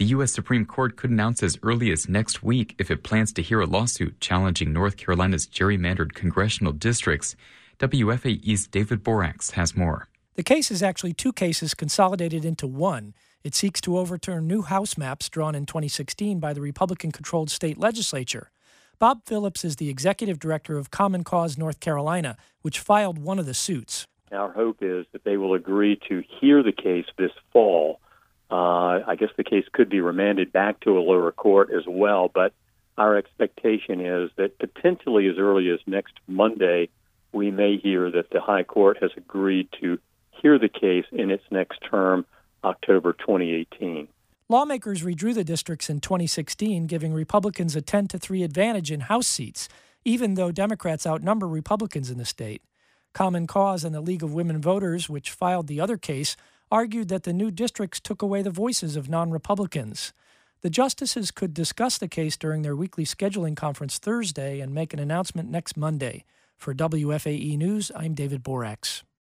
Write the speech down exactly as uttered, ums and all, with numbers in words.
The U S Supreme Court could announce as early as next week if it plans to hear a lawsuit challenging North Carolina's gerrymandered congressional districts. W F A E's David Borax has more. The case is actually two cases consolidated into one. It seeks to overturn new House maps drawn in twenty sixteen by the Republican-controlled state legislature. Bob Phillips is the executive director of Common Cause North Carolina, which filed one of the suits. Our hope is that they will agree to hear the case this fall. Uh, I guess the case could be remanded back to a lower court as well, but our expectation is that potentially as early as next Monday, we may hear that the High Court has agreed to hear the case in its next term, October twenty eighteen. Lawmakers redrew the districts in twenty sixteen, giving Republicans a ten to three advantage in House seats, even though Democrats outnumber Republicans in the state. Common Cause and the League of Women Voters, which filed the other case, argued that the new districts took away the voices of non-Republicans. The justices could discuss the case during their weekly scheduling conference Thursday and make an announcement next Monday. For W F A E News, I'm David Borax.